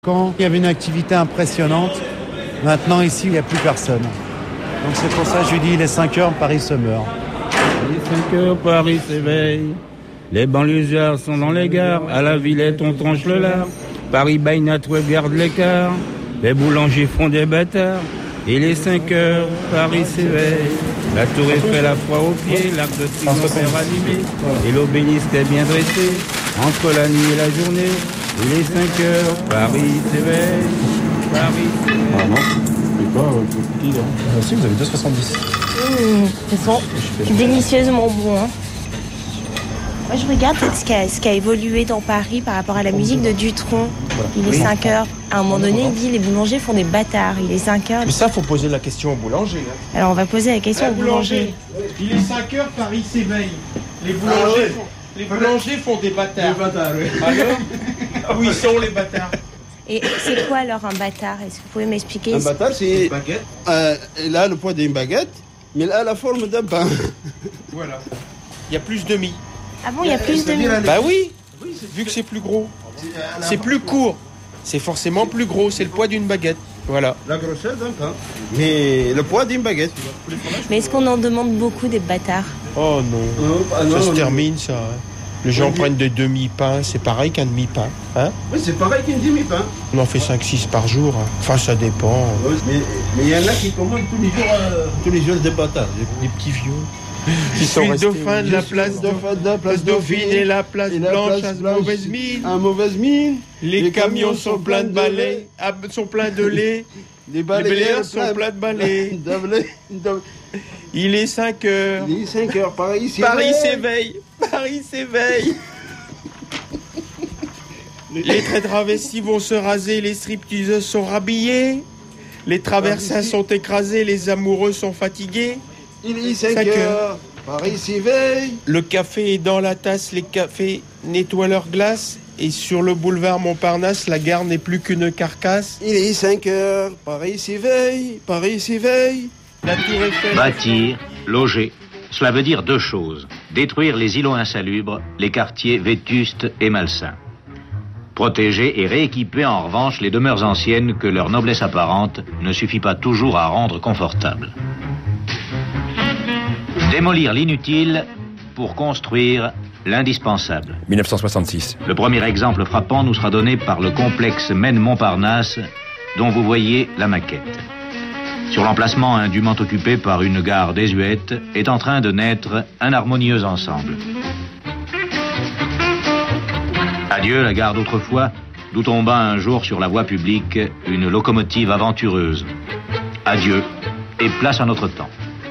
quand il y avait une activité impressionnante. Maintenant, ici, il n'y a plus personne. Donc c'est pour ça que je lui dis, il est 5h, Paris se meurt. Il est 5h, Paris s'éveille. Les banlieusards sont dans les gares. À la Villette, on tranche le lard. Paris by night regarde l'écart. Les boulangers font des bâtards. Il est 5h, Paris s'éveille. La tour Eiffel a froid aux pieds. L'arc de triomphe est rallumé. Et l'obélisque est bien dressé. Entre la nuit et la journée, il est 5h, Paris s'éveille. Paris s'éveille. Ah non, c'est pas petit là. Si, vous avez 2,70. Elles sont délicieusement bon. Hein. Moi, je regarde ce qui a évolué dans Paris par rapport à la musique de Dutronc. Voilà. Il est 5h. À un moment donné, il dit les boulangers font des bâtards. Il est 5h. Mais ça, faut poser la question au boulanger. Hein. Alors, on va poser la question au boulanger. Il est 5h, Paris s'éveille. Les boulangers font des bâtards. Des bâtards, oui. Alors, où ils sont les bâtards? Et c'est quoi alors un bâtard? Est-ce que vous pouvez m'expliquer? Un bâtard, c'est une baguette. Il a le poids d'une baguette, mais il a la forme d'un pain. Voilà. Il y a plus de mie. Ah bon, il y a plus de mie? Bah oui, vu que c'est plus gros. C'est plus court. C'est forcément plus gros, c'est le poids d'une baguette. Voilà. La grosseur d'un pain, mais le poids d'une baguette. Mais est-ce qu'on en demande beaucoup des bâtards? Oh non, ça se termine ça. Les gens prennent des demi-pains, c'est pareil qu'un demi-pain. Hein? Oui, c'est pareil qu'un demi-pain. On en fait 5-6 par jour. Hein. Enfin, ça dépend. Mais il y en a qui commandent tous les jours des bâtards. Des petits vieux. Je suis le dauphin de la place Dauphine et la place Blanche à mauvaise mine. À mauvaise mine. Les camions sont pleins de balais, sont pleins de lait. Les balayeurs sont pleins de balais. Il est 5h. Il est 5h, Paris s'éveille. Paris s'éveille. Paris s'éveille. Les très travestis vont se raser, les stripteaseuses sont rhabillées. Les traversins sont écrasés, les amoureux sont fatigués. Il est 5h, Paris s'éveille. Le café est dans la tasse, les cafés nettoient leur glace. Et sur le boulevard Montparnasse, la gare n'est plus qu'une carcasse. Il est 5h, Paris s'éveille, Paris s'éveille. La tour Eiffel. Bâtir, loger, cela veut dire deux choses. Détruire les îlots insalubres, les quartiers vétustes et malsains. Protéger et rééquiper en revanche les demeures anciennes que leur noblesse apparente ne suffit pas toujours à rendre confortables. Démolir l'inutile pour construire l'indispensable. 1966. Le premier exemple frappant nous sera donné par le complexe Maine-Montparnasse, dont vous voyez la maquette. Sur l'emplacement indûment occupé par une gare désuète, est en train de naître un harmonieux ensemble. Adieu la gare d'autrefois, d'où tomba un jour sur la voie publique une locomotive aventureuse. Adieu et place à notre temps.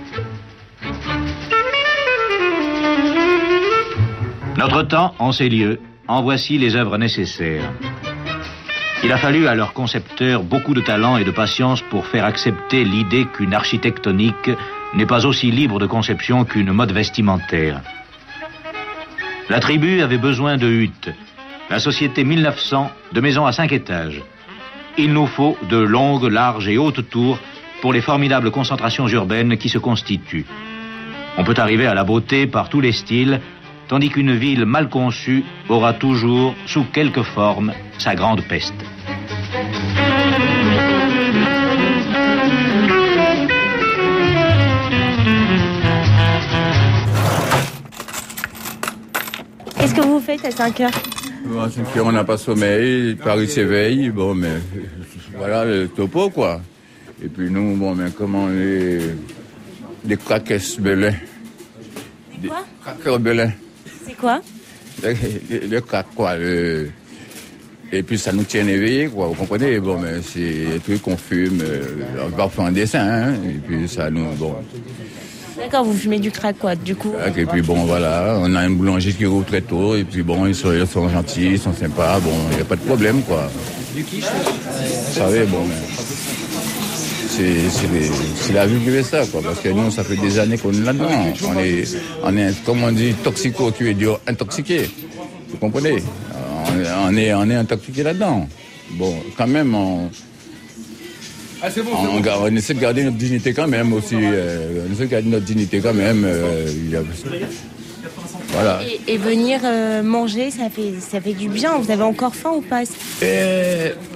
Notre temps, en ces lieux, en voici les œuvres nécessaires. Il a fallu à leurs concepteurs beaucoup de talent et de patience pour faire accepter l'idée qu'une architectonique n'est pas aussi libre de conception qu'une mode vestimentaire. La tribu avait besoin de huttes, la société 1900 de maisons à 5 étages. Il nous faut de longues, larges et hautes tours pour les formidables concentrations urbaines qui se constituent. On peut arriver à la beauté par tous les styles, tandis qu'une ville mal conçue aura toujours, sous quelque forme, sa grande peste. Qu'est-ce que vous faites à 5h? À 5h, on n'a pas sommeil, Paris s'éveille, bon, mais voilà le topo, quoi. Et puis nous, bon, mais comment des craquesses belins. Des craqueurs belins. C'est quoi? Le crack, quoi. Et puis ça nous tient éveillés, quoi. Vous comprenez? Bon, mais c'est des trucs qu'on fume, on va faire un dessin, hein. Et puis ça nous, bon. D'accord, vous fumez du crack, quoi, du coup. Et puis bon, voilà, on a une boulangerie qui roule très tôt, et puis bon, ils sont gentils, ils sont sympas, bon, il n'y a pas de problème, quoi. Du quiche? Vous savez, bon, c'est la vie qui fait ça, quoi, parce que nous, ça fait des années qu'on est là-dedans. On est, comme on dit, toxico, tu es dur, intoxiqué. Vous comprenez? On est intoxiqué là-dedans. Bon, quand même, on essaie de garder notre dignité quand même aussi. On essaie de garder notre dignité quand même. Voilà. Et venir manger, ça fait du bien. Vous avez encore faim ou pas?